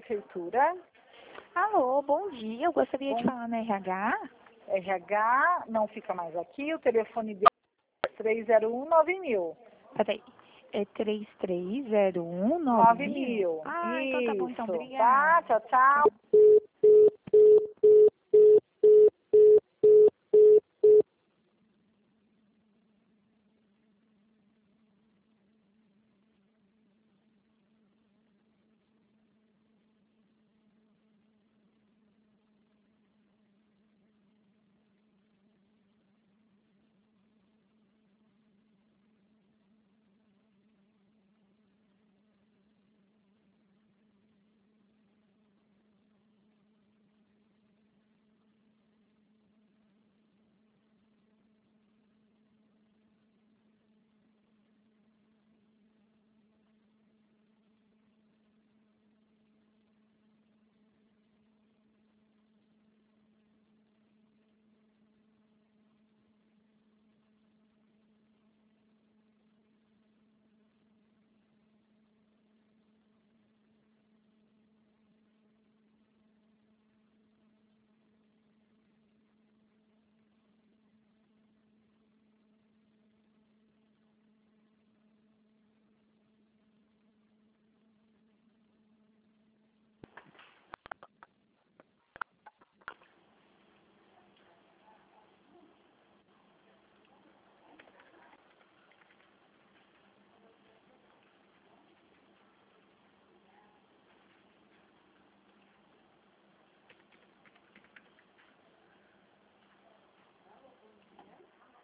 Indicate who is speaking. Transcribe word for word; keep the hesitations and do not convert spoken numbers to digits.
Speaker 1: prefeitura.
Speaker 2: Alô, bom dia. Eu gostaria
Speaker 1: Bom,
Speaker 2: de falar na R H.
Speaker 1: R H não fica mais aqui, o telefone dele é três zero um nove mil.
Speaker 2: Peraí. É três três zero um nove
Speaker 1: nove
Speaker 2: mil?
Speaker 1: mil.
Speaker 2: Ah, então tá bom, então.
Speaker 1: Isso.
Speaker 2: Obrigada.
Speaker 1: Tá, tchau, tchau.